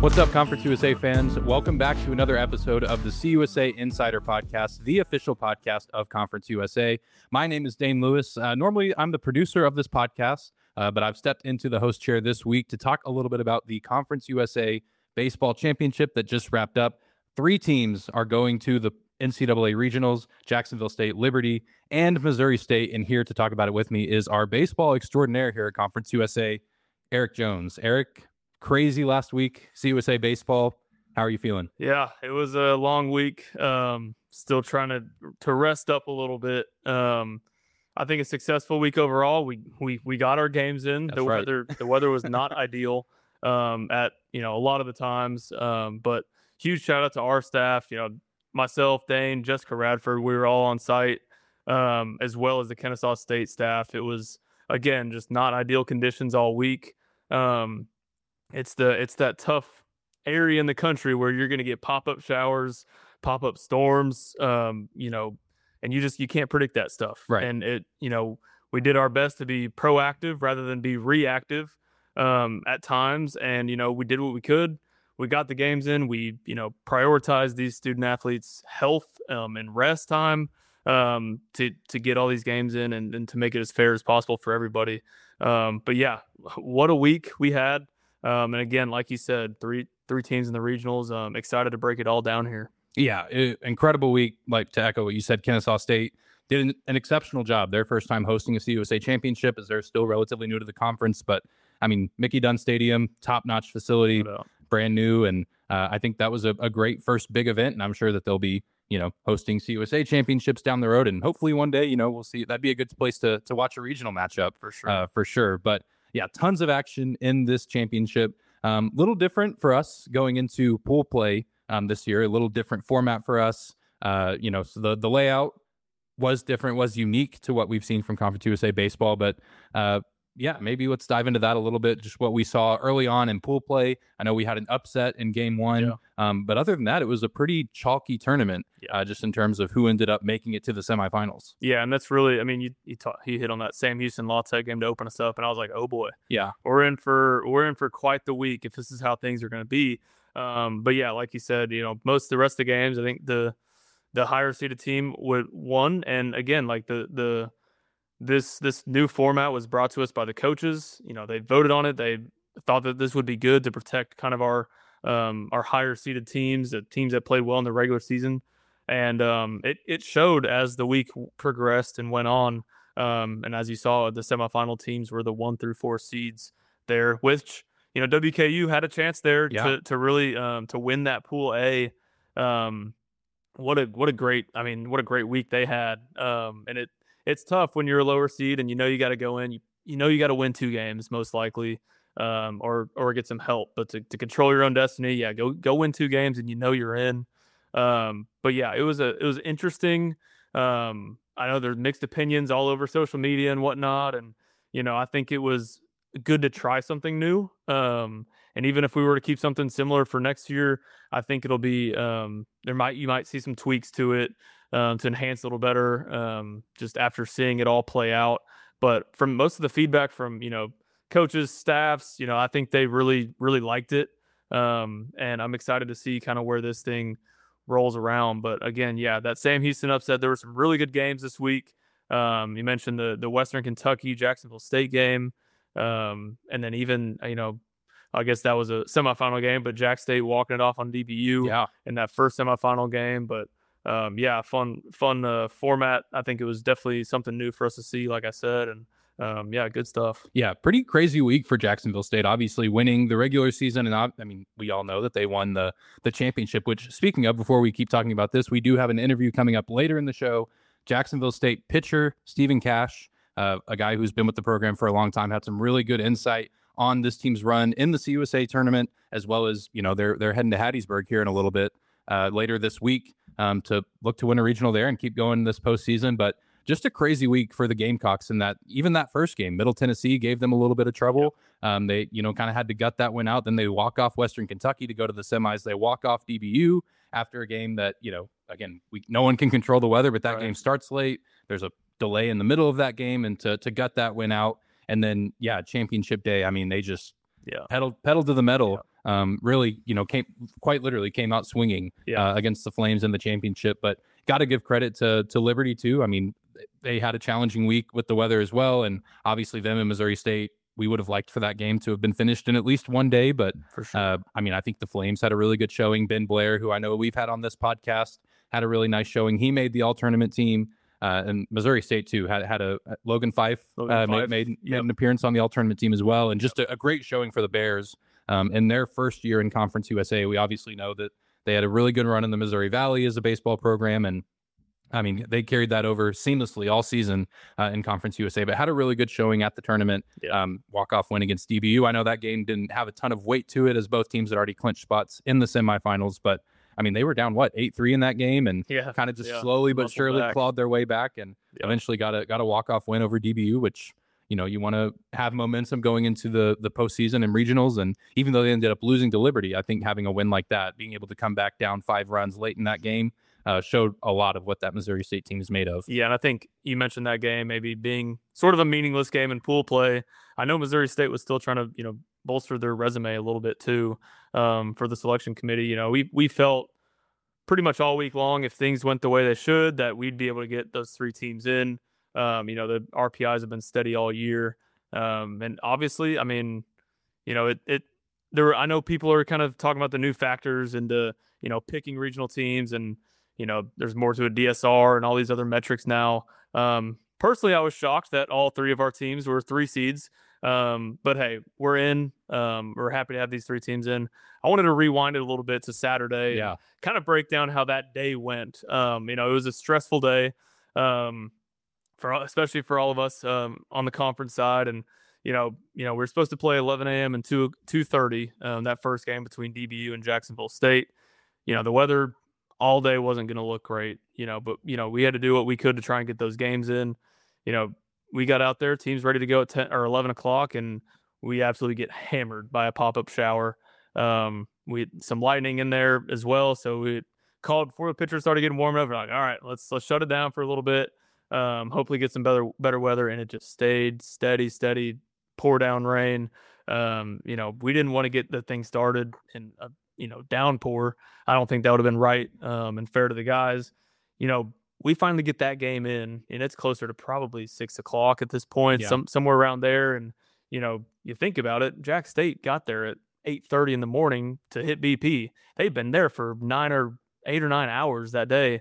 What's up, Conference USA fans? Welcome back to another episode of the CUSA Insider Podcast, the official podcast of Conference USA. My name is Dane Lewis. Normally, I'm the producer of this podcast, but I've stepped into the host chair this week to talk a little bit about the Conference USA Baseball Championship that just wrapped up. 3 teams are going to the NCAA Regionals: Jacksonville State, Liberty, and Missouri State. And here to talk about it with me is our baseball extraordinaire here at Conference USA, Eric Jones. Eric, crazy last week, CUSA baseball. How are you feeling? Yeah, it was a long week. Still trying to rest up a little bit. I think a successful week overall. We got our games in. That's right. The weather was not ideal at a lot of the times. But huge shout out to our staff. Myself, Dane, Jessica Radford. We were all on site, as well as the Kennesaw State staff. It was, again, just not ideal conditions all week. It's that tough area in the country where you're going to get pop-up showers, pop-up storms, and you can't predict that stuff. Right. And we did our best to be proactive rather than be reactive at times. And, we did what we could. We got the games in. We, prioritized these student athletes' health and rest time to get all these games in and to make it as fair as possible for everybody. But yeah, what a week we had. And again, like you said, three teams in the regionals. Excited to break it all down here. Yeah, incredible week. Like, to echo what you said, Kennesaw State did an exceptional job. Their first time hosting a CUSA championship, as they're still relatively new to the conference. But I mean, Mickey Dunn Stadium, top-notch facility, brand new, and I think that was a great first big event. And I'm sure that they'll be hosting CUSA championships down the road, and hopefully one day we'll see. That'd be a good place to watch a regional matchup for sure. But yeah, tons of action in this championship. Little different for us going into pool play this year. A little different format for us. So the layout was different, was unique to what we've seen from Conference USA baseball. But yeah, maybe let's dive into that a little bit. Just what we saw early on in pool play. I know we had an upset in game 1, but other than that, it was a pretty chalky tournament. Just in terms of who ended up making it to the semifinals. Yeah, and that's really, I mean, you hit on that Sam Houston La Tech game to open us up, and I was like, oh boy, we're in for quite the week if this is how things are going to be. But yeah, like you said, most of the rest of the games, I think the higher seeded team won, and again, like this new format was brought to us by the coaches. They voted on it. They thought that this would be good to protect kind of our higher seeded teams, the teams that played well in the regular season. And it showed as the week progressed and went on. And as you saw, the semifinal teams were the 1 through 4 seeds there, which, WKU had a chance there to really to win that Pool A. What a great week they had. And it's tough when you're a lower seed and you got to go in. You got to win 2 games most likely, or get some help. But to control your own destiny, go win 2 games and you're in. But yeah, it was interesting. I know there's mixed opinions all over social media and whatnot, and I think it was good to try something new. And even if we were to keep something similar for next year, I think it'll be you might see some tweaks to it to enhance a little better just after seeing it all play out. But from most of the feedback from coaches, staffs, I think they really liked it, and I'm excited to see kind of where this thing rolls around. But again, that Sam Houston upset. There were some really good games this week. You mentioned the Western Kentucky Jacksonville State game, and then even I guess that was a semifinal game, but Jack State walking it off on DBU in that first semifinal game. But fun format. I think it was definitely something new for us to see, like I said, and good stuff. Yeah, pretty crazy week for Jacksonville State, obviously winning the regular season. And I mean, we all know that they won the championship, which, speaking of, before we keep talking about this, we do have an interview coming up later in the show. Jacksonville State pitcher Stephen Cash, a guy who's been with the program for a long time, had some really good insight on this team's run in the CUSA tournament, as well as, they're heading to Hattiesburg here in a little bit later this week to look to win a regional there and keep going this postseason. But just a crazy week for the Gamecocks in that even that first game, Middle Tennessee gave them a little bit of trouble. They, kind of had to gut that one out. Then they walk off Western Kentucky to go to the semis. They walk off DBU after a game that, again, no one can control the weather, but that game starts late. There's a delay in the middle of that game, and to gut that win out. And then, championship day, I mean, they just pedal to the metal. Really, came out swinging against the Flames in the championship. But got to give credit to Liberty too. I mean, they had a challenging week with the weather as well, and obviously them and Missouri State. We would have liked for that game to have been finished in at least one day, but for sure. I think the Flames had a really good showing. Ben Blair, who I know we've had on this podcast, had a really nice showing. He made the all-tournament team, and Missouri State too had a Logan Fife made an appearance on the all-tournament team as well, and just a great showing for the Bears in their first year in Conference USA. We obviously know that they had a really good run in the Missouri Valley as a baseball program, and I mean, they carried that over seamlessly all season in Conference USA, but had a really good showing at the tournament. Walk-off win against DBU. I know that game didn't have a ton of weight to it as both teams had already clinched spots in the semifinals, but I mean, they were down 8-3 in that game and kind of just slowly but surely clawed their way back and eventually got a walk-off win over DBU, which you want to have momentum going into the postseason and regionals. And even though they ended up losing to Liberty, I think having a win like that, being able to come back down 5 runs late in that game, showed a lot of what that Missouri State team is made of. Yeah, and I think you mentioned that game maybe being sort of a meaningless game in pool play. I know Missouri State was still trying to, bolster their resume a little bit too for the selection committee. We felt pretty much all week long, if things went the way they should, that we'd be able to get those 3 teams in. The RPIs have been steady all year. And obviously, I mean, I know people are kind of talking about the new factors into, picking regional teams and, there's more to a DSR and all these other metrics now. Personally, I was shocked that all 3 of our teams were 3 seeds. But hey, we're in. We're happy to have these 3 teams in. I wanted to rewind it a little bit to Saturday. Yeah. Kind of break down how that day went. It was a stressful day, especially for all of us on the conference side. And, we're supposed to play 11 a.m. and 2:30, that first game between DBU and Jacksonville State. The weather all day wasn't going to look great, but, we had to do what we could to try and get those games in. We got out there, teams ready to go at 10 or 11 o'clock, and we absolutely get hammered by a pop-up shower. We had some lightning in there as well, so we called before the pitchers started getting warmed up. We're like, all right, let's shut it down for a little bit. Hopefully get some better weather, and it just stayed steady, pour down rain. We didn't want to get the thing started in a downpour. I don't think that would have been right and fair to the guys. We finally get that game in, and it's closer to probably 6 o'clock at this point, somewhere around there. And, you think about it, Jack State got there at 8:30 in the morning to hit BP. They've been there for 8 or 9 hours that day.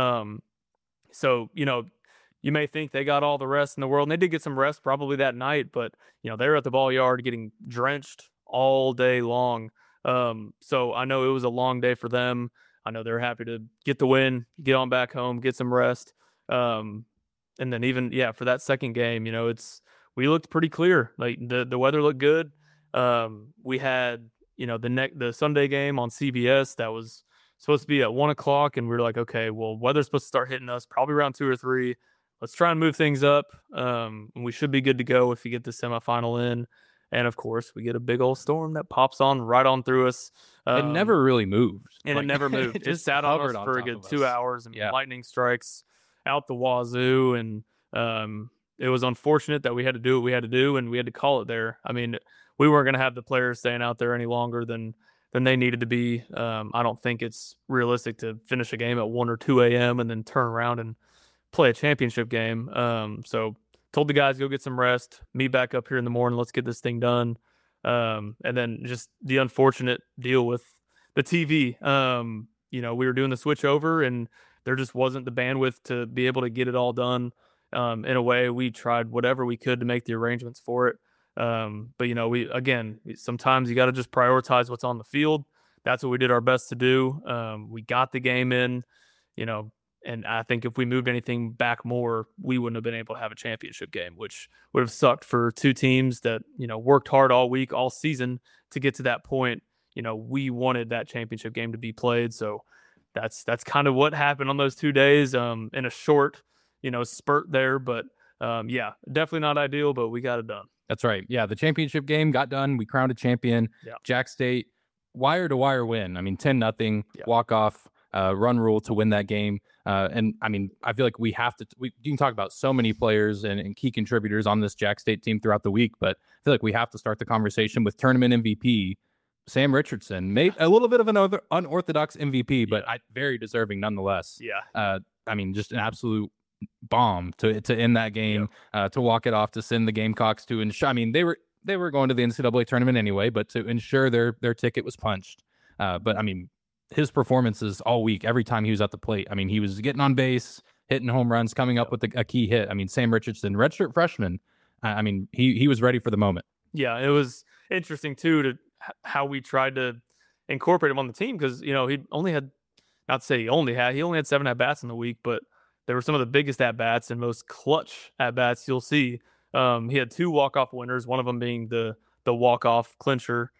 So, you may think they got all the rest in the world, and they did get some rest probably that night, but, they were at the ball yard getting drenched all day long. So I know it was a long day for them. I know they're happy to get the win, get on back home, get some rest. And then even, for that second game, we looked pretty clear. Like the weather looked good. We had, the Sunday game on CBS that was supposed to be at 1 o'clock, and we were like, okay, well, weather's supposed to start hitting us probably around 2 or 3. Let's try and move things up. And we should be good to go if we get the semifinal in. And of course, we get a big old storm that pops on right on through us. It never really moved. And it never moved. It just sat on us for a good 2 hours, and lightning strikes out the wazoo. And it was unfortunate that we had to do what we had to do, and we had to call it there. I mean, we weren't going to have the players staying out there any longer than they needed to be. I don't think it's realistic to finish a game at 1 or 2 a.m. and then turn around and play a championship game. So told the guys, go get some rest, meet back up here in the morning, let's get this thing done. And then just the unfortunate deal with the TV. We were doing the switch over, and there just wasn't the bandwidth to be able to get it all done. In a way, we tried whatever we could to make the arrangements for it. But sometimes you got to just prioritize what's on the field. That's what we did our best to do. We got the game in, and I think if we moved anything back more, we wouldn't have been able to have a championship game, which would have sucked for 2 teams that, worked hard all week, all season to get to that point. We wanted that championship game to be played. So that's kind of what happened on those 2 days in a short, spurt there. But definitely not ideal, but we got it done. That's right. Yeah, the championship game got done. We crowned a champion. Yeah. Jack State, wire-to-wire win. I mean, 10-0, walk-off. run rule to win that game. And I mean, I feel like you can talk about so many players and key contributors on this Jack State team throughout the week, but I feel like we have to start the conversation with tournament MVP Sam Richardson. Made a little bit of an unorthodox MVP, but very deserving nonetheless. Yeah. I mean, just an absolute bomb to end that game, to walk it off, to send the Gamecocks to ensure. I mean, they were going to the NCAA tournament anyway, but to ensure their ticket was punched. But I mean, his performances all week, every time he was at the plate, I mean, he was getting on base, hitting home runs, coming up with a key hit. I mean, Sam Richardson, redshirt freshman. I mean, he was ready for the moment. Yeah, it was interesting too to how we tried to incorporate him on the team, because he only had, not to say he only had 7 at bats in the week, but they were some of the biggest at bats and most clutch at bats you'll see. He had 2 walk-off winners, one of them being the walk-off clincher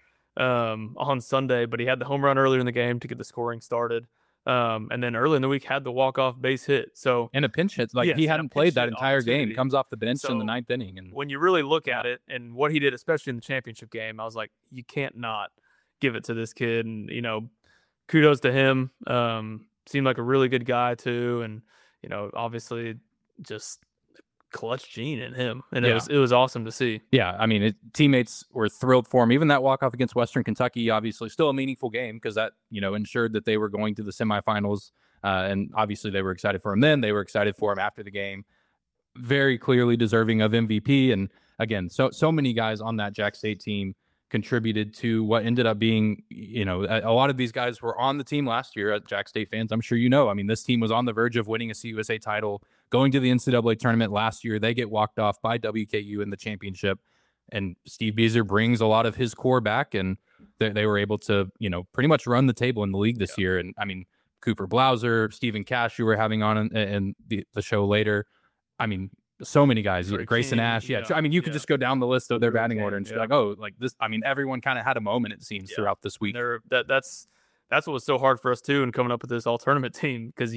on Sunday, but he had the home run earlier in the game to get the scoring started. And then early in the week had the walk-off base hit. So in a pinch hit, he hadn't played that entire game, comes off the bench in the 9th inning. And when you really look at it and what he did, especially in the championship game, I was like, you can't not give it to this kid. And, kudos to him. Seemed like a really good guy too. And, obviously just clutch gene in him, and it was awesome to see. Yeah, I mean, teammates were thrilled for him. Even that walk-off against Western Kentucky, obviously still a meaningful game, because that ensured that they were going to the semifinals, and obviously they were excited for him then. They were excited for him after the game. Very clearly deserving of MVP, and again, so many guys on that Jack State team contributed to what ended up being, a lot of these guys were on the team last year. At Jack State fans, I'm sure I mean, this team was on the verge of winning a CUSA title, going to the NCAA tournament last year. They get walked off by WKU in the championship, and Steve Beazer brings a lot of his core back, and they were able to, pretty much run the table in the league this year. And I mean, Cooper Blauser, Stephen Cash, who we're having on in the show later. I mean, so many guys, Grayson Ash. Yeah. I mean, you could just go down the list of their batting order and just be like, oh, like this. I mean, everyone kind of had a moment, it seems, throughout this week. That's what was so hard for us too, in coming up with this all tournament team, because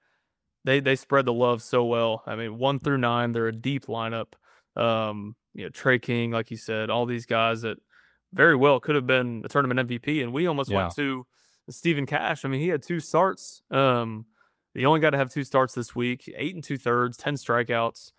they spread the love so well. I mean, 1 through 9, they're a deep lineup. Trey King, like you said, all these guys that very well could have been a tournament MVP, and we almost went to Stephen Cash. I mean, he had 2 starts. He only got to have 2 starts this week. 8 2/3, 10 strikeouts.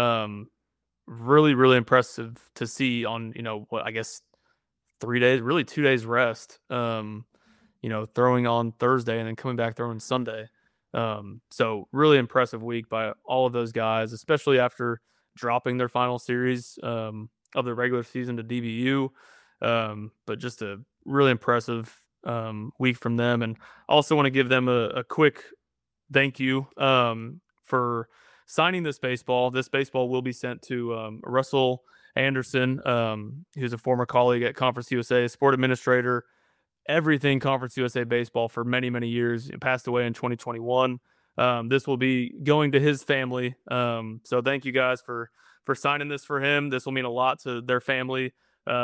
Really, really impressive to see on, I guess 3 days, really 2 days rest, throwing on Thursday and then coming back throwing Sunday. So really impressive week by all of those guys, especially after dropping their final series, of the regular season to DBU. But just a really impressive, week from them. And I also want to give them a quick thank you, for signing this baseball. This baseball will be sent to Russell Anderson, who's a former colleague at Conference USA, a sport administrator, everything Conference USA baseball for many, many years. He passed away in 2021. This will be going to his family. So thank you guys for signing this for him. This will mean a lot to their family.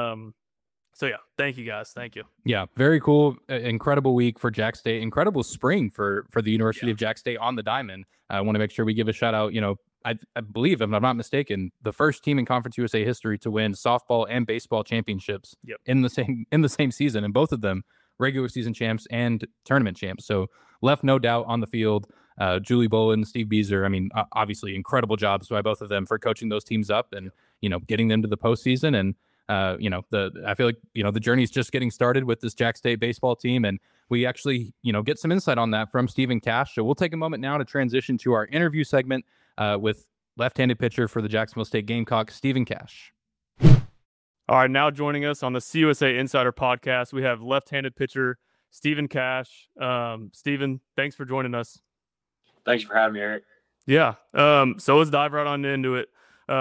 So yeah, thank you guys. Thank you. Yeah, very cool. Incredible week for Jack State. Incredible spring for the University of Jack State on the diamond. I want to make sure we give a shout out. I believe, if I'm not mistaken, the first team in Conference USA history to win softball and baseball championships in the same season, and both of them regular season champs and tournament champs. So left no doubt on the field. Julie Bolin, Steve Beazer. I mean, obviously incredible jobs by both of them for coaching those teams up and getting them to the postseason. And I feel like, the journey's just getting started with this Jack State baseball team, and we actually, get some insight on that from Stephen Cash. So we'll take a moment now to transition to our interview segment with left-handed pitcher for the Jacksonville State Gamecocks, Stephen Cash. All right, now joining us on the CUSA Insider Podcast, we have left-handed pitcher Stephen Cash. Stephen, thanks for joining us. Thanks for having me, Eric. Yeah. So let's dive right on into it.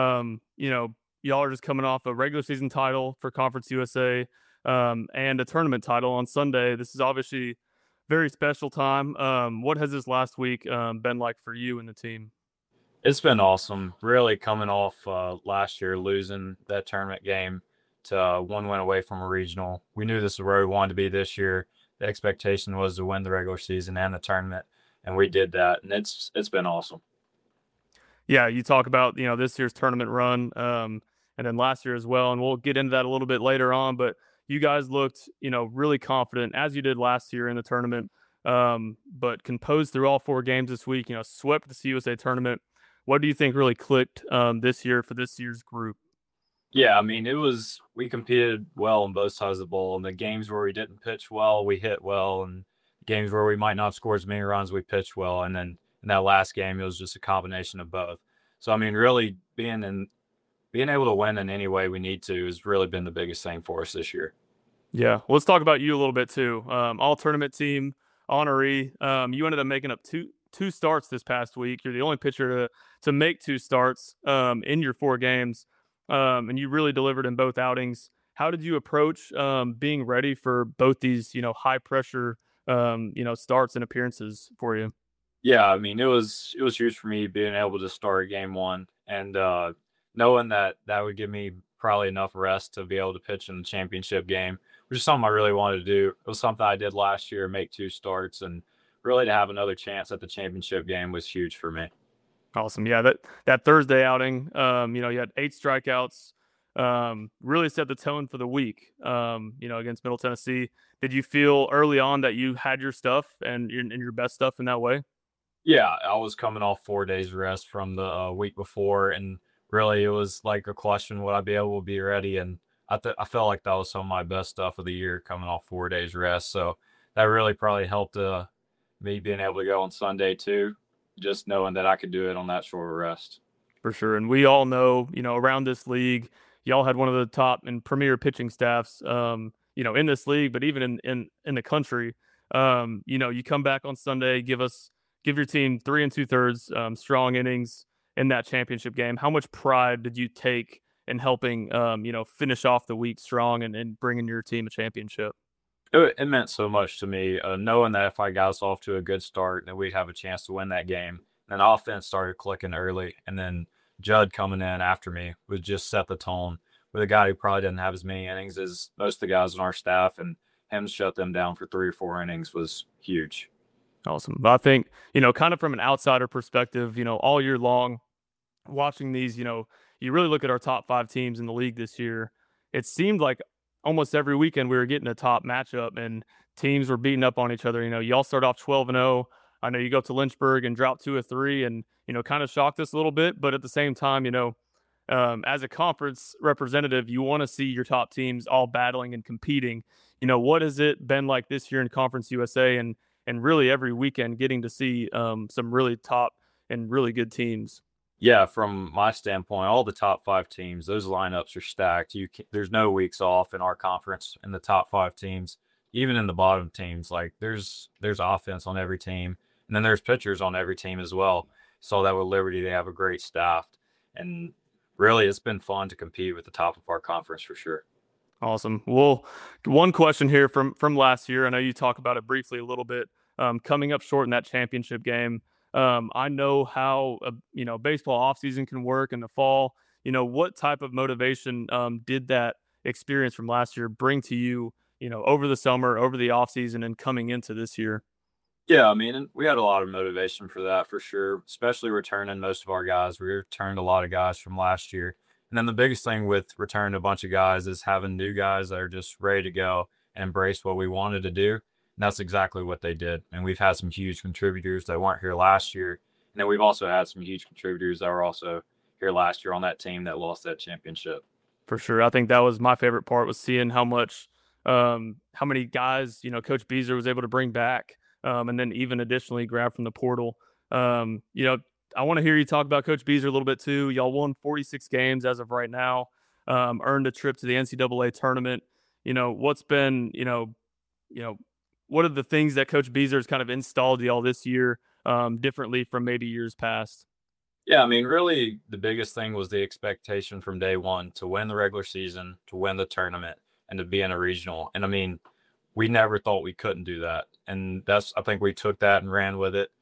Y'all are just coming off a regular season title for Conference USA, and a tournament title on Sunday. This is obviously a very special time. What has this last week been like for you and the team? It's been awesome. Really coming off last year, losing that tournament game to 1 win away from a regional. We knew this is where we wanted to be this year. The expectation was to win the regular season and the tournament, and we did that, and it's been awesome. Yeah, you talk about, this year's tournament run, and then last year as well, and we'll get into that a little bit later on, but you guys looked, really confident, as you did last year in the tournament. but composed through all 4 games this week. Swept the CUSA tournament. What do you think really clicked this year for this year's group? Yeah, I mean, we competed well on both sides of the ball. In the games where we didn't pitch well, we hit well, and games where we might not score as many runs, we pitched well. And then in that last game, it was just a combination of both. So, I mean, really being able to win in any way we need to has really been the biggest thing for us this year. Yeah, well, let's talk about you a little bit too. All tournament team honoree. You ended up making up two starts this past week. You're the only pitcher to make 2 starts in your 4 games. And you really delivered in both outings. How did you approach being ready for both these, high pressure, starts and appearances for you? Yeah, I mean, it was huge for me being able to start game 1 and knowing that would give me probably enough rest to be able to pitch in the championship game, which is something I really wanted to do. It was something I did last year, make 2 starts, and really to have another chance at the championship game was huge for me. Awesome. Yeah, that Thursday outing, you had 8 strikeouts, really set the tone for the week, against Middle Tennessee. Did you feel early on that you had your stuff and your best stuff in that way? Yeah, I was coming off 4 days rest from the week before, and really it was like a question, would I be able to be ready? And I felt like that was some of my best stuff of the year coming off 4 days rest. So that really probably helped me being able to go on Sunday too, just knowing that I could do it on that short rest. For sure. And we all know, around this league, y'all had one of the top and premier pitching staffs, in this league, but even in the country. You come back on Sunday, give your team 3 2/3 strong innings in that championship game. How much pride did you take in helping, finish off the week strong and bringing your team a championship? It meant so much to me, knowing that if I got us off to a good start, then we'd have a chance to win that game. And offense started clicking early, and then Judd coming in after me would just set the tone with a guy who probably didn't have as many innings as most of the guys on our staff, and him shut them down for 3 or 4 innings was huge. Awesome. But I think, kind of from an outsider perspective, all year long, watching these, you really look at our top 5 teams in the league this year. It seemed like almost every weekend we were getting a top matchup and teams were beating up on each other. Y'all start off 12-0. I know you go to Lynchburg and drop 2 of 3 and, kind of shocked us a little bit. But at the same time, as a conference representative, you want to see your top teams all battling and competing. What has it been like this year in Conference USA and really every weekend getting to see some really top and really good teams? Yeah, from my standpoint, all the top 5 teams, those lineups are stacked. There's no weeks off in our conference in the top 5 teams, even in the bottom teams. Like there's offense on every team, and then there's pitchers on every team as well. Saw that with Liberty; they have a great staff, and really, it's been fun to compete with the top of our conference for sure. Awesome. Well, one question here from last year. I know you talked about it briefly a little bit. Coming up short in that championship game. I know how baseball offseason can work in the fall. What type of motivation did that experience from last year bring to you, over the summer, over the offseason, and coming into this year? Yeah, I mean, we had a lot of motivation for that for sure, especially returning most of our guys. We returned a lot of guys from last year. And then the biggest thing with returning a bunch of guys is having new guys that are just ready to go and embrace what we wanted to do. And that's exactly what they did. And we've had some huge contributors that weren't here last year. And then we've also had some huge contributors that were also here last year on that team that lost that championship. For sure. I think that was my favorite part, was seeing how many guys, Coach Beazer was able to bring back. And then even additionally grab from the portal. I want to hear you talk about Coach Beazer a little bit too. Y'all won 46 games as of right now, earned a trip to the NCAA tournament. What's been, what are the things that Coach Beazer has kind of installed y'all this year differently from maybe years past? Yeah, I mean, really the biggest thing was the expectation from day one to win the regular season, to win the tournament, and to be in a regional. And I mean, we never thought we couldn't do that. And I think we took that and ran with it.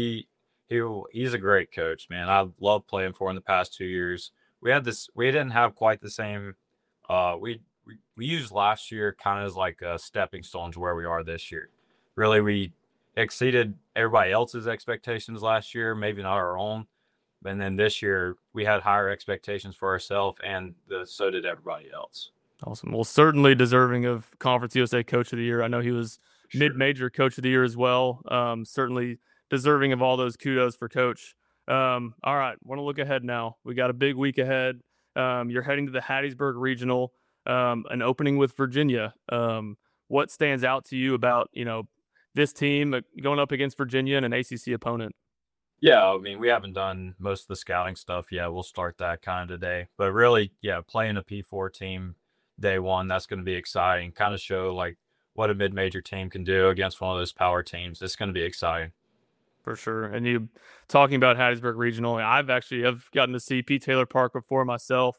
He's a great coach, man. I love playing for him the past 2 years. We didn't have quite the same, we used last year kind of as like a stepping stone to where we are this year. Really, we exceeded everybody else's expectations last year, maybe not our own. And then this year we had higher expectations for ourselves, and so did everybody else. Awesome. Well, certainly deserving of Conference USA Coach of the Year. I know he was mid-major coach of the year as well. Certainly deserving of all those kudos for coach. All right, want to look ahead now. We got a big week ahead. You're heading to the Hattiesburg Regional, an opening with Virginia. What stands out to you about, this team going up against Virginia and an ACC opponent? Yeah, I mean, we haven't done most of the scouting stuff yet. We'll start that kind of today. But really, yeah, playing a P4 team day one, that's going to be exciting. Kind of show like what a mid-major team can do against one of those power teams. It's going to be exciting. For sure. And you talking about Hattiesburg Regional, I've gotten to see Pete Taylor Park before myself.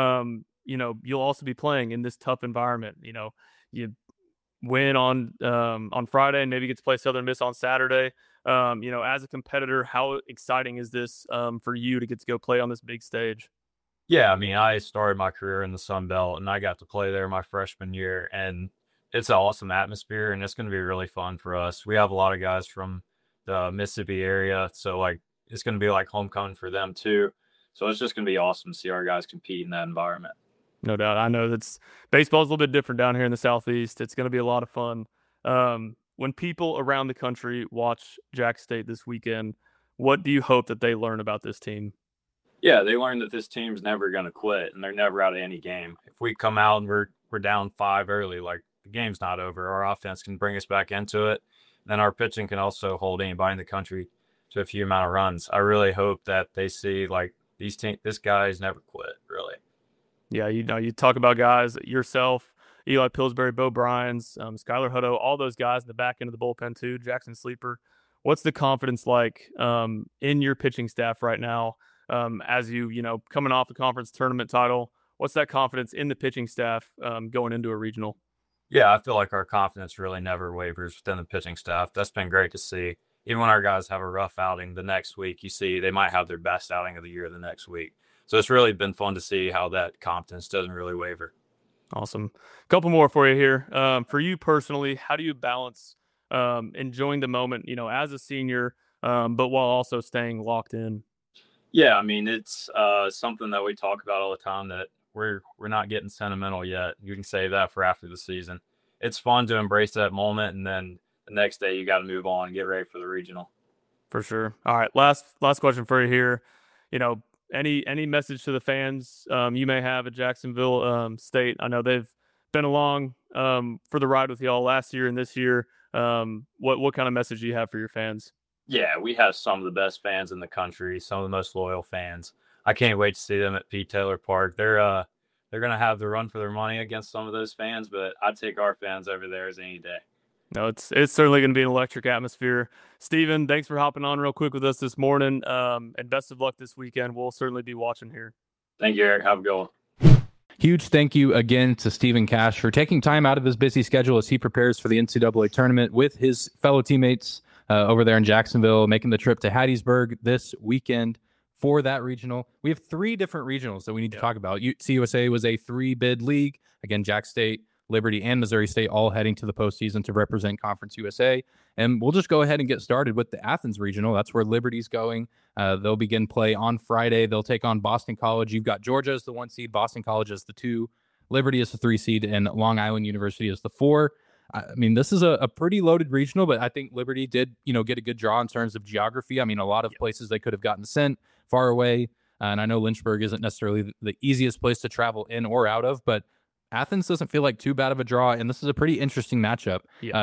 You'll also be playing in this tough environment. You win on Friday and maybe get to play Southern Miss on Saturday. As a competitor, how exciting is this for you to get to go play on this big stage? Yeah, I mean, I started my career in the Sun Belt, and I got to play there my freshman year, and it's an awesome atmosphere, and it's going to be really fun for us. We have a lot of guys from the Mississippi area, so it's going to be like homecoming for them too. So it's just going to be awesome to see our guys compete in that environment. No doubt. I know baseball's a little bit different down here in the Southeast. It's going to be a lot of fun. When people around the country watch Jack State this weekend, what do you hope that they learn about this team? Yeah, they learn that this team's never going to quit, and they're never out of any game. If we come out and we're down 5 early, the game's not over. Our offense can bring us back into it. And then our pitching can also hold anybody in the country to a few amount of runs. I really hope that they see this guy's never quit, really. Yeah, you talk about guys yourself, Eli Pillsbury, Bo Bryans, Skylar Hutto, all those guys in the back end of the bullpen too, Jackson Sleeper. What's the confidence like in your pitching staff right now as coming off the conference tournament title? What's that confidence in the pitching staff going into a regional? Yeah, I feel like our confidence really never wavers within the pitching staff. That's been great to see. Even when our guys have a rough outing the next week, you see they might have their best outing of the year the next week. So it's really been fun to see how that confidence doesn't really waver. Awesome. A couple more for you here. For you personally, how do you balance enjoying the moment, as a senior, but while also staying locked in? Yeah, I mean, it's something that we talk about all the time, that we're not getting sentimental yet. You can save that for after the season. It's fun to embrace that moment, and then the next day you got to move on and get ready for the regional. For sure. All right, last question for you here. Any message to the fans you may have at Jacksonville State? I know they've been along for the ride with y'all last year and this year. What kind of message do you have for your fans? Yeah, we have some of the best fans in the country, some of the most loyal fans. I can't wait to see them at Pete Taylor Park. They're going to have the run for their money against some of those fans, but I'd take our fans over theirs any day. No, it's certainly going to be an electric atmosphere. Steven, thanks for hopping on real quick with us this morning, and best of luck this weekend. We'll certainly be watching here. Thank you, Eric. Have a good one. Huge thank you again to Stephen Cash for taking time out of his busy schedule as he prepares for the NCAA tournament with his fellow teammates over there in Jacksonville, making the trip to Hattiesburg this weekend for that regional. We have 3 different regionals that we need to talk about. CUSA was a 3-bid league. Again, Jack State, Liberty, and Missouri State all heading to the postseason to represent Conference USA. And we'll just go ahead and get started with the Athens Regional. That's where Liberty's going. They'll begin play on Friday. They'll take on Boston College. You've got Georgia as the 1 seed, Boston College as the 2, Liberty as the 3 seed, and Long Island University as the 4. I mean, this is a pretty loaded regional, but I think Liberty did, get a good draw in terms of geography. I mean, a lot of places they could have gotten sent far away. And I know Lynchburg isn't necessarily the easiest place to travel in or out of, but Athens doesn't feel like too bad of a draw, and this is a pretty interesting matchup.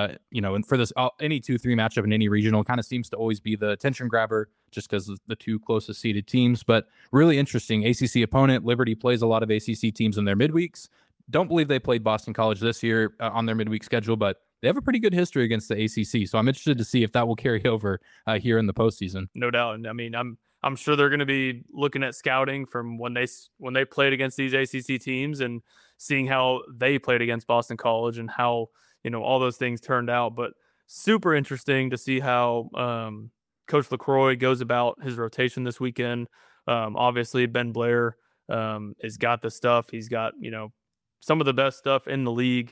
And for this, any 2-3 matchup in any regional kind of seems to always be the attention grabber just because of the 2 closest seeded teams. But really interesting ACC opponent. Liberty plays a lot of ACC teams in their midweeks. Don't believe they played Boston College this year on their midweek schedule, but they have a pretty good history against the ACC. So I'm interested to see if that will carry over here in the postseason. No doubt. And I mean, I'm sure they're going to be looking at scouting from when they played against these ACC teams and seeing how they played against Boston College and how, all those things turned out. But super interesting to see how Coach LaCroix goes about his rotation this weekend. Obviously, Ben Blair has got the stuff. He's got, some of the best stuff in the league,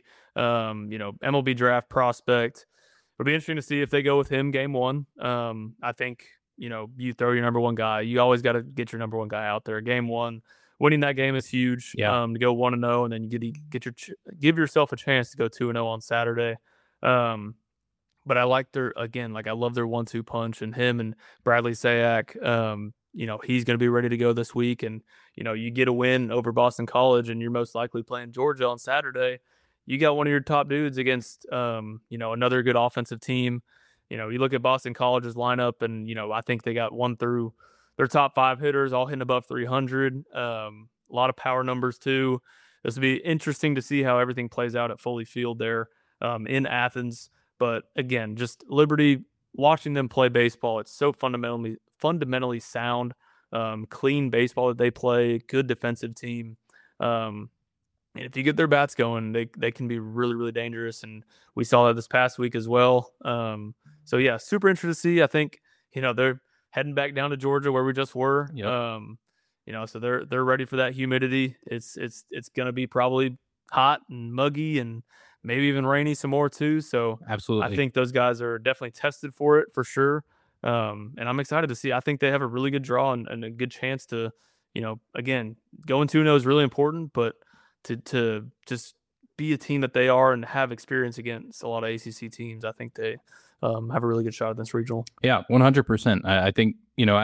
MLB draft prospect. It'll be interesting to see if they go with him game 1. I think, you throw your number 1 guy. You always got to get your number 1 guy out there. Game 1, winning that game is huge. To go 1-0, and then you give yourself a chance to go 2-0 on Saturday. But I like their, again, like I love their 1-2 punch, and him and Bradley Sayak. He's going to be ready to go this week, and you get a win over Boston College, and you're most likely playing Georgia on Saturday. You got one of your top dudes against another good offensive team. You look at Boston College's lineup, and I think they got one through their top 5 hitters all hitting above 300. A lot of power numbers too. This will be interesting to see how everything plays out at Foley Field there in Athens. But again, just Liberty, watching them play baseball, it's so fundamentally sound, clean baseball that they play, good defensive team. And if you get their bats going, they can be really, really dangerous. And we saw that this past week as well. So yeah, super interested to see. I think, they're heading back down to Georgia where we just were. Yep. So they're ready for that humidity. It's going to be probably hot and muggy and maybe even rainy some more too. So absolutely, I think those guys are definitely tested for it for sure. And I'm excited to see. I think they have a really good draw and a good chance to, again, going 2-0 is really important, but to just be a team that they are and have experience against a lot of ACC teams, I think they have a really good shot at this regional. Yeah, 100%. I think,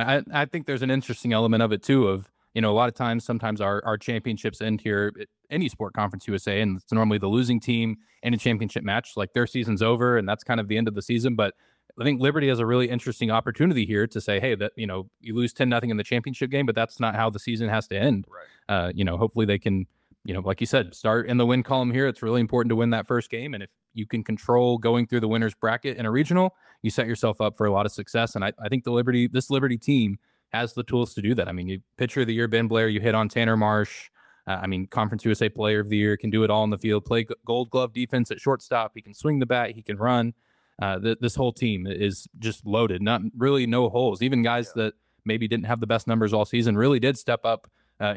I think there's an interesting element of it too of, a lot of times, sometimes our championships end here at any sport, Conference USA, and it's normally the losing team in a championship match. Like their season's over and that's kind of the end of the season. But I think Liberty has a really interesting opportunity here to say, hey, that, you lose 10-0 in the championship game, but that's not how the season has to end. Right. Hopefully they can, like you said, start in the win column here. It's really important to win that first game. And if you can control going through the winner's bracket in a regional, you set yourself up for a lot of success. And I think this Liberty team has the tools to do that. I mean, you pitcher of the year, Ben Blair, you hit on Tanner Marsh. Conference USA player of the year, can do it all in the field, play gold glove defense at shortstop. He can swing the bat. He can run. This whole team is just loaded, not really no holes. Even guys that maybe didn't have the best numbers all season really did step up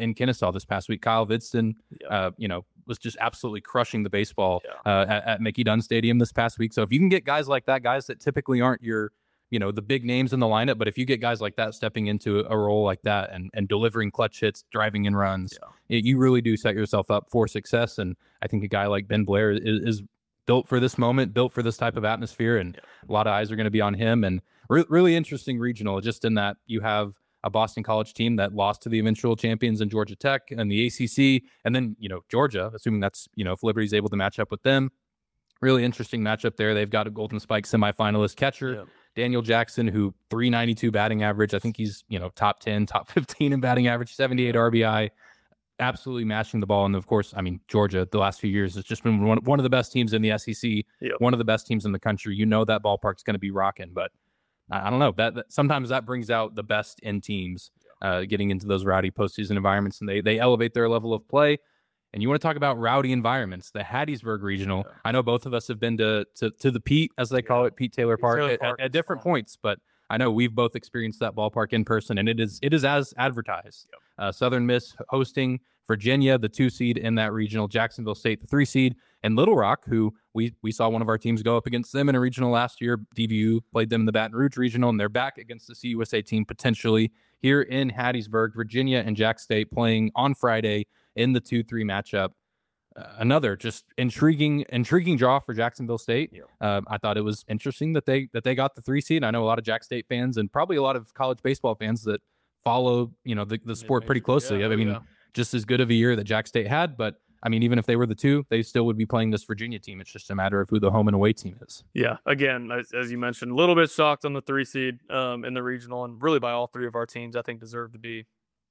in Kennesaw this past week. Kyle Vidston, was just absolutely crushing the baseball at Mickey Dunn Stadium this past week. So if you can get guys like that, guys that typically aren't your the big names in the lineup, but if you get guys like that stepping into a role like that and delivering clutch hits, driving in runs, you really do set yourself up for success. And I think a guy like Ben Blair is built for this moment, built for this type of atmosphere, and a lot of eyes are going to be on him. And really interesting regional, just in that you have a Boston College team that lost to the eventual champions in Georgia Tech and the ACC, and then Georgia, assuming that's if Liberty's able to match up with them. Really interesting matchup there. They've got a Golden Spike semifinalist catcher, Daniel Jackson, who 392 batting average. I think he's, top 10, top 15 in batting average, 78 RBI, absolutely mashing the ball. And of course, Georgia, the last few years, has just been one of the best teams in the SEC, one of the best teams in the country. That ballpark's going to be rocking, but I don't know. That sometimes that brings out the best in teams, getting into those rowdy postseason environments, and they elevate their level of play. And you want to talk about rowdy environments, the Hattiesburg Regional. I know both of us have been to the Pete, as they call it, Pete Taylor Park, at different points, but I know we've both experienced that ballpark in person, and it is as advertised. Southern Miss hosting Virginia, the 2 seed in that regional, Jacksonville State, the 3 seed, and Little Rock, who we saw one of our teams go up against them in a regional last year. DVU played them in the Baton Rouge regional, and they're back against the CUSA team potentially here in Hattiesburg. Virginia and Jack State playing on Friday in the 2-3 matchup. Another just intriguing draw for Jacksonville State. I thought it was interesting that they got the 3 seed. I know a lot of Jack State fans and probably a lot of college baseball fans that follow the sport pretty closely. Just as good of a year that Jack State had, but even if they were the 2, they still would be playing this Virginia team. It's just a matter of who the home and away team is. Yeah, again, as you mentioned, a little bit shocked on the 3 seed in the regional, and really by all 3 of our teams, I think deserve to be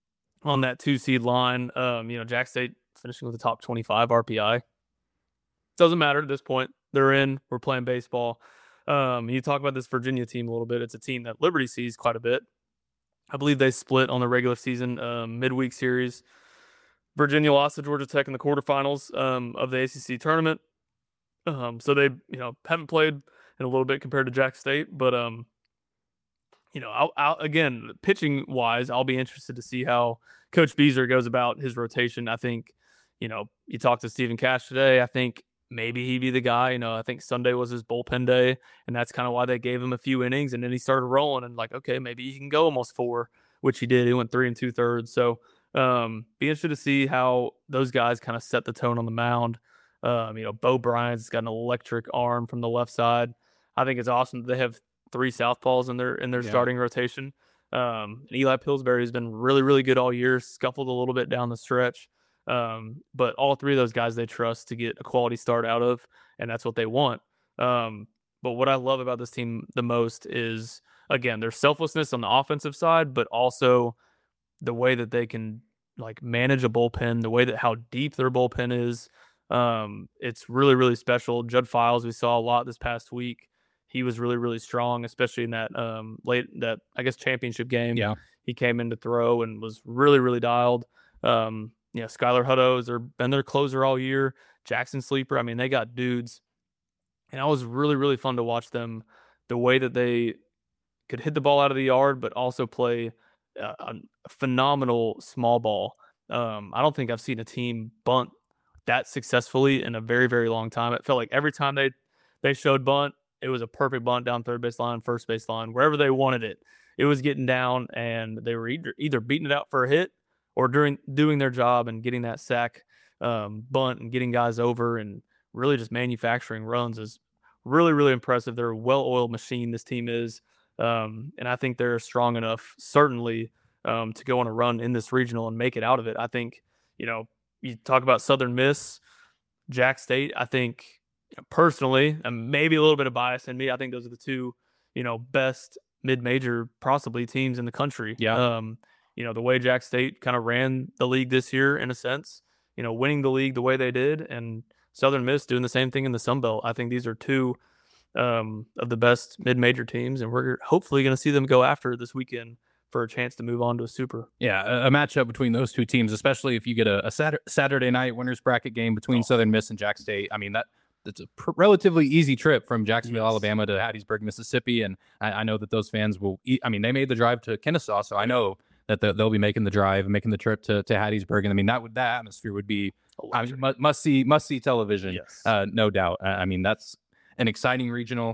on that 2 seed line. Jack State finishing with the top 25 RPI. Doesn't matter at this point. They're in. We're playing baseball. You talk about this Virginia team a little bit. It's a team that Liberty sees quite a bit. I believe they split on the regular season midweek series. Virginia lost to Georgia Tech in the quarterfinals of the ACC tournament. So they, haven't played in a little bit compared to Jack State, but I'll again, pitching wise, I'll be interested to see how Coach Beazer goes about his rotation. I think, you talked to Stephen Cash today. I think maybe he'd be the guy. I think Sunday was his bullpen day, and that's kind of why they gave him a few innings, and then he started rolling, and okay, maybe he can go almost 4, which he did. He went 3 2/3. So be interested to see how those guys kind of set the tone on the mound. Bo Bryant's got an electric arm from the left side. I think it's awesome that they have 3 southpaws in their starting rotation. And Eli Pillsbury has been really, really good all year, scuffled a little bit down the stretch. But all 3 of those guys they trust to get a quality start out of, and that's what they want. But what I love about this team the most is, again, their selflessness on the offensive side, but also the way that they can like manage a bullpen, the way that how deep their bullpen is. It's really, really special. Judd Files, we saw a lot this past week. He was really, really strong, especially in that championship game. Yeah. He came in to throw and was really, really dialed. Skylar Hutto has been their closer all year. Jackson Sleeper. I mean, they got dudes. And it was really, really fun to watch them, the way that they could hit the ball out of the yard, but also play a phenomenal small ball. I don't think I've seen a team bunt that successfully in a very, very long time. It felt like every time they showed bunt, it was a perfect bunt down third base line, first base line, wherever they wanted it. It was getting down, and they were either beating it out for a hit or doing their job and getting that sack bunt and getting guys over and really just manufacturing runs is really, really impressive. They're a well-oiled machine, this team is. And I think they're strong enough, certainly, to go on a run in this regional and make it out of it. I think, you talk about Southern Miss, Jack State. I think, personally, and maybe a little bit of bias in me, I think those are the 2, best mid-major possibly teams in the country. Yeah. The way Jack State kind of ran the league this year, in a sense, winning the league the way they did, and Southern Miss doing the same thing in the Sun Belt. I think these are 2 of the best mid-major teams, and we're hopefully going to see them go after this weekend for a chance to move on to a super. Yeah, a matchup between those 2 teams, especially if you get a Saturday night winners bracket game between Southern Miss and Jack State. I mean, that's a relatively easy trip from Jacksonville, Alabama to Hattiesburg, Mississippi, and I know that those fans will – they made the drive to Kennesaw, so I know that they'll be making the drive and making the trip to Hattiesburg, and that atmosphere would be must see television, yes. No doubt. That's an exciting regional.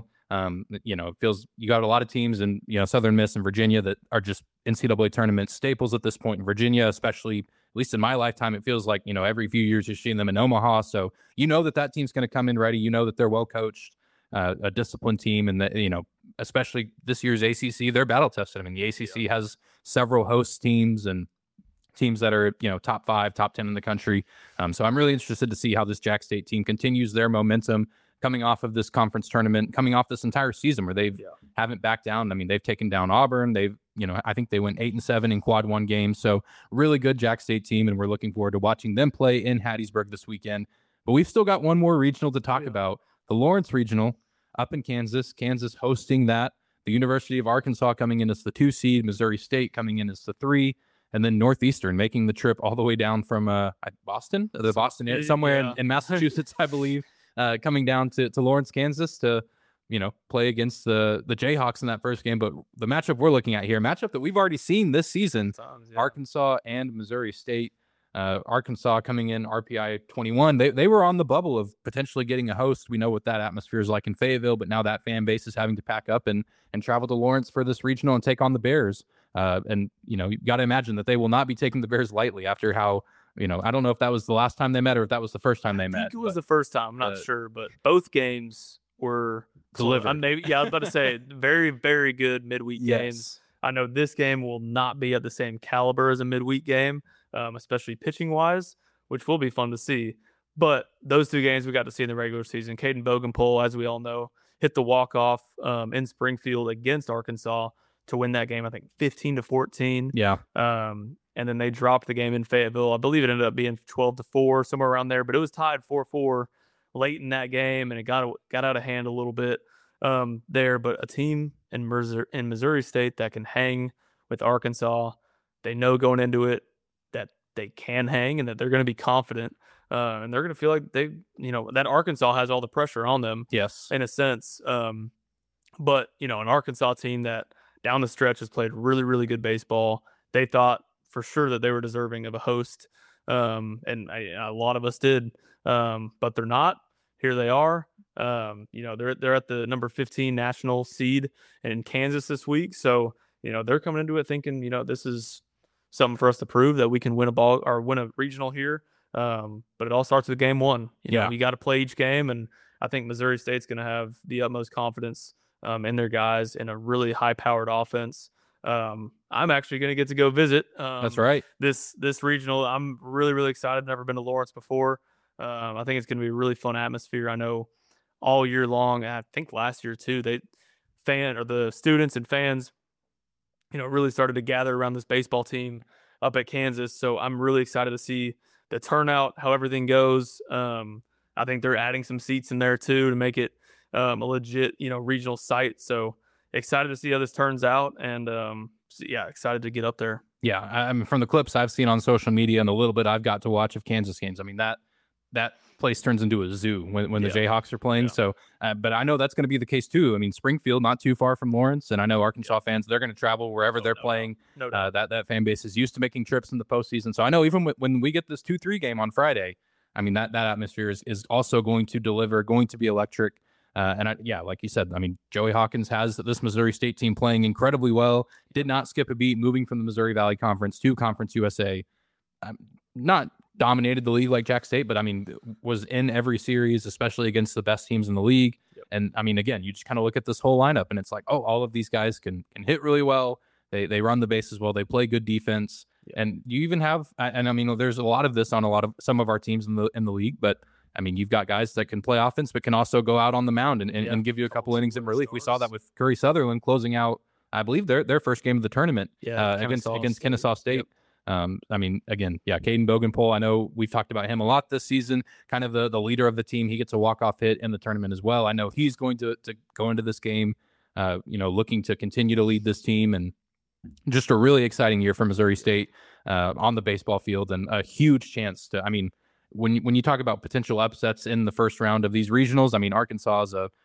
It feels you got a lot of teams in Southern Miss and Virginia that are just NCAA tournament staples at this point. In Virginia, especially, at least in my lifetime, it feels like every few years you're seeing them in Omaha. So that team's going to come in ready. That they're well coached, a disciplined team, and that especially this year's ACC, they're battle tested. The ACC has several host teams and teams that are top 5, top 10 in the country. So I'm really interested to see how this Jack State team continues their momentum coming off of this conference tournament, coming off this entire season where they haven't backed down. They've taken down Auburn. They've I think they went 8-7 in quad 1 games. So really good Jack State team, and we're looking forward to watching them play in Hattiesburg this weekend. But we've still got one more regional to talk about, the Lawrence Regional up in Kansas. Kansas hosting that. The University of Arkansas coming in as the 2 seed, Missouri State coming in as the 3, and then Northeastern making the trip all the way down from Boston, area, somewhere in Massachusetts, I believe, coming down to Lawrence, Kansas to play against the Jayhawks in that first game. But the matchup we're looking at here, matchup that we've already seen this season, Arkansas and Missouri State. Arkansas coming in RPI 21. They were on the bubble of potentially getting a host. We know what that atmosphere is like in Fayetteville, but now that fan base is having to pack up and travel to Lawrence for this regional and take on the Bears. And you've got to imagine that they will not be taking the Bears lightly after how, I don't know if that was the last time they met or if that was the first time they met. I think it was the first time. I'm not sure, but both games were delivered. I was about to say very, very good midweek games. I know this game will not be at the same caliber as a midweek game, especially pitching wise, which will be fun to see. But those 2 games we got to see in the regular season. Caden Bogenpole, as we all know, hit the walk-off in Springfield against Arkansas to win that game, I think 15-14. Yeah. And then they dropped the game in Fayetteville. I believe it ended up being 12-4, somewhere around there. But it was tied 4-4 late in that game, and it got out of hand a little bit there. But a team in Missouri State that can hang with Arkansas, they know going into it that they can hang and that they're going to be confident. And they're going to feel like that Arkansas has all the pressure on them. Yes. In a sense. But, an Arkansas team that down the stretch has played really, really good baseball. They thought for sure that they were deserving of a host. And a lot of us did. But they're not. Here they are. They're at the number 15 national seed in Kansas this week. So, they're coming into it thinking, this is something for us to prove that we can win a regional here. But it all starts with game 1. You got to play each game, and I think Missouri State's going to have the utmost confidence in their guys in a really high-powered offense. I'm actually going to get to go visit. That's right. This regional, I'm really, really excited. Never been to Lawrence before. I think it's going to be a really fun atmosphere. I know all year long, and I think last year too, the students and fans, really started to gather around this baseball team up at Kansas. So I'm really excited to see the turnout, how everything goes. I think they're adding some seats in there too to make it a legit, regional site. So excited to see how this turns out, and excited to get up there. Yeah, I mean, from the clips I've seen on social media and the little bit I've got to watch of Kansas games, I mean, that place turns into a zoo when the Jayhawks are playing. Yeah. So, but I know that's going to be the case too. I mean, Springfield, not too far from Lawrence, and I know Arkansas fans, they're going to travel wherever they're playing. No doubt. That fan base is used to making trips in the postseason. So I know even when we get this 2-3 game on Friday, I mean, that atmosphere is also going to deliver, going to be electric. Like you said, I mean, Joey Hawkins has this Missouri State team playing incredibly well, did not skip a beat, moving from the Missouri Valley Conference to Conference USA. Not dominated the league like Jack State, but I mean, was in every series, especially against the best teams in the league. Yep. And I mean, again, you just kind of look at this whole lineup and it's like, oh, all of these guys can hit really well. They run the bases well. They play good defense. Yep. And you even have, and I mean, there's a lot of this on some of our teams in the league, but I mean, you've got guys that can play offense, but can also go out on the mound and give you a couple innings in relief. We saw that with Curry Sutherland closing out, I believe, their first game of the tournament against Kennesaw State. Yep. I mean, again, Caden Bogenpole, I know we've talked about him a lot this season, kind of the leader of the team. He gets a walk-off hit in the tournament as well. I know he's going to go into this game, looking to continue to lead this team, and just a really exciting year for Missouri State on the baseball field, and a huge chance to, I mean, when you talk about potential upsets in the first round of these regionals, I mean, Arkansas is a,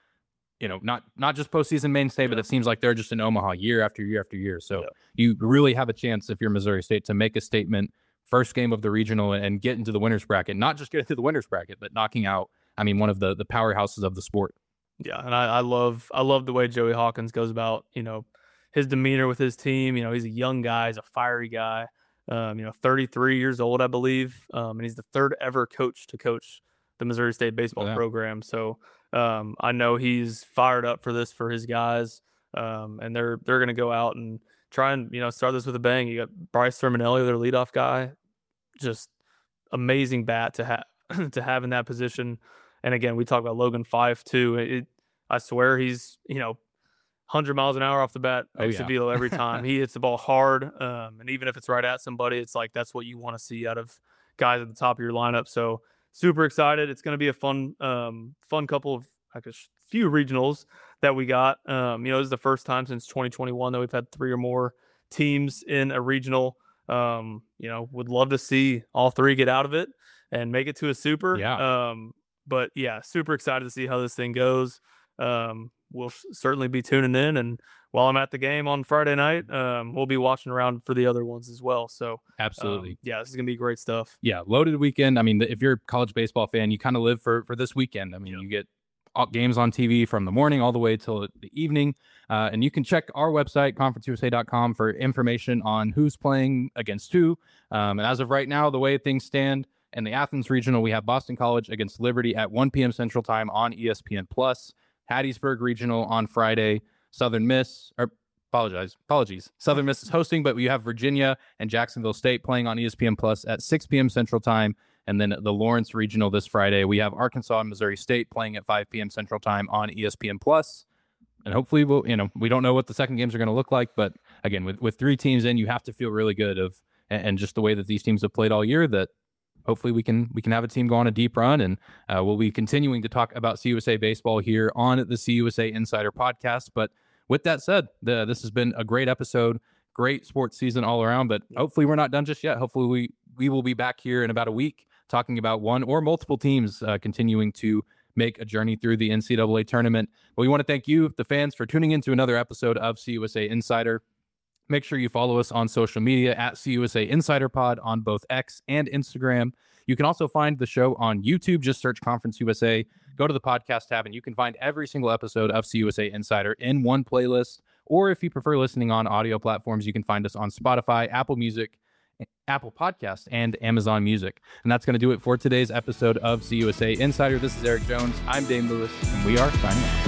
not just postseason mainstay, but it seems like they're just in Omaha year after year after year. So you really have a chance, if you're Missouri State, to make a statement first game of the regional and get into the winner's bracket. Not just get into the winner's bracket, but knocking out, I mean, one of the powerhouses of the sport. Yeah, and I love the way Joey Hawkins goes about, his demeanor with his team. He's a young guy, he's a fiery guy. 33 years old, I believe, and he's the third ever coach to coach the Missouri State baseball program. So I know he's fired up for his guys, and they're going to go out and try and start this with a bang. You got Bryce Terminelli, their leadoff guy, just amazing bat to have in that position. And again, we talk about Logan Fife too. I swear he's 100 miles an hour off the bat, Seville every time. He hits the ball hard, and even if it's right at somebody, it's like that's what you want to see out of guys at the top of your lineup. So super excited. It's going to be a fun couple of few regionals that we got. This is the first time since 2021 that we've had 3 or more teams in a regional. Would love to see all 3 get out of it and make it to a super. But super excited to see how this thing goes. We'll certainly be tuning in, and while I'm at the game on Friday night, we'll be watching around for the other ones as well. So absolutely, this is gonna be great stuff. Yeah, loaded weekend. I mean, if you're a college baseball fan, you kind of live for this weekend. I mean, you get games on TV from the morning all the way till the evening, and you can check our website, conferenceusa.com, for information on who's playing against who. And as of right now, the way things stand in the Athens Regional, we have Boston College against Liberty at 1 p.m. Central Time on ESPN+. Hattiesburg Regional on Friday. Southern Miss is hosting, but you have Virginia and Jacksonville State playing on ESPN+ at 6 p.m. Central Time. And then the Lawrence Regional this Friday, we have Arkansas and Missouri State playing at 5 p.m. Central Time on ESPN+. And hopefully we don't know what the second games are going to look like, but again, with 3 teams in, you have to feel really good and just the way that these teams have played all year, that hopefully we can have a team go on a deep run, and we'll be continuing to talk about CUSA baseball here on the CUSA Insider Podcast. But with that said, this has been a great episode, great sports season all around, but hopefully we're not done just yet. Hopefully we will be back here in about a week talking about one or multiple teams continuing to make a journey through the NCAA tournament. But we want to thank you, the fans, for tuning into another episode of CUSA Insider. Make sure you follow us on social media at CUSA Insider Pod on both X and Instagram. You can also find the show on YouTube. Just search Conference USA. Go to the podcast tab, and you can find every single episode of CUSA Insider in one playlist. Or if you prefer listening on audio platforms, you can find us on Spotify, Apple Music, Apple Podcast, and Amazon Music. And that's going to do it for today's episode of CUSA Insider. This is Eric Jones. I'm Dane Lewis, and we are signing off.